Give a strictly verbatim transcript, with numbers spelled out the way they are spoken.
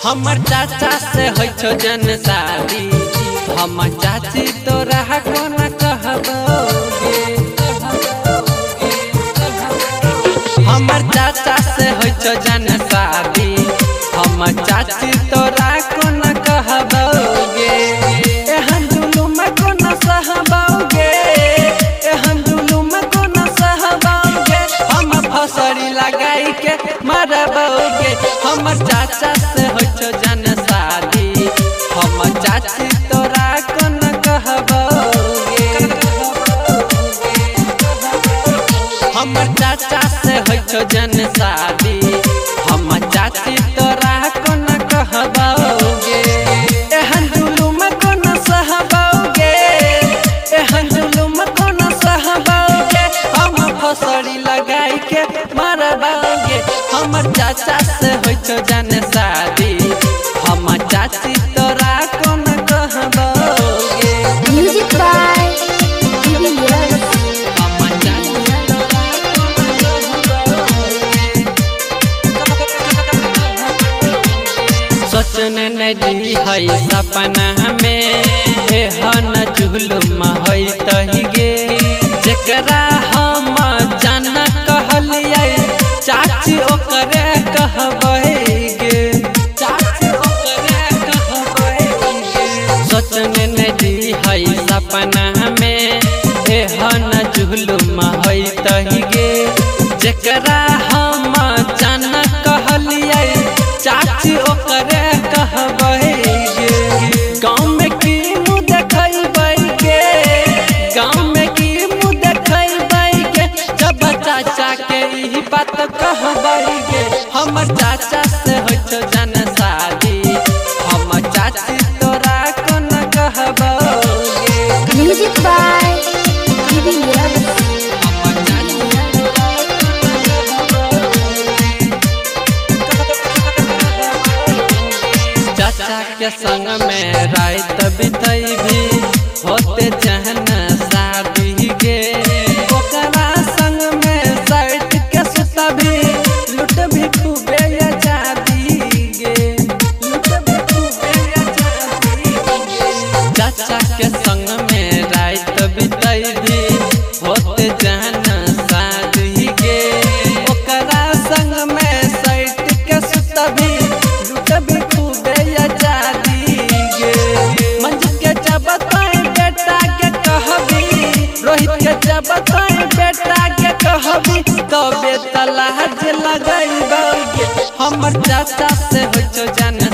हमर चाचा से होइ छो जन शादी, हमर चाची तोरा कोना कहबोगे। हमर चाचा से होइ छो जन शादी, हमर चाची तोरा कोना कहबोगे। एहन जुलुम कोना सहबोगे, एहन जुलुम कोना सहबोगे। हम फसरी लगाई के मरबोगे। हमर चाचा से होइ छो जन शादी, हमर चाची तोरा कोना कहबोगे। हमर चाचा से होइ छो जन शादी, हमर चाची तोरा कोना कहबोगे। एहन जुलुम कोना सहबोगे, एहन जुलुम कोना सहबोगे। हम फसरी लगाई के मरबोगे। हमर चाचा से होइ छो जन शादी, हमर चाची तोरा कोना कहबोगे। Music by Julius. हमर चाची तोरा कोना कहबोगे। सोचने नहीं है सपना में, एहन जुलुम है तही गे। जेकरा हम जान कहलियै, चाची ओकरे कहबै गे, चाची ओकरे कहबै गे। सोचने नहीं है सपना में, एहन जुलुम है तही गे। जेकरा हम जान कहलियै, चाची ओकरे कहबै गे। गाँव में की मुँह देखबै गे, गाँव में की मुँह देखबै गे। जब चाचा के ई बात कहबै गे। हमर चाचा से होइ छो जन शादी, हमर चाची तोरा कोना कहबोगे। Music by Julius. हमर चाची तोरा कोना कहबोगे। चाचा के संग में रात बितैबी, होते जहन शादी गे। ओकरा संग में सैट के सुतबी, लुट भी खूबे आजादी गे, लुट भी खूबे आजादी गे। चाचा के संग में रात बितैबी, होते जहन शादी गे। ओकरा संग में सैट के सुतबी, लुट भी खूबे आजादी गे। मंजू के जब तोय बेटा के कहबी, रोहित के जब तोय बेटा के कहबी, तबे तलाज लगैबोगे। हमर चाचा से होइ छो जन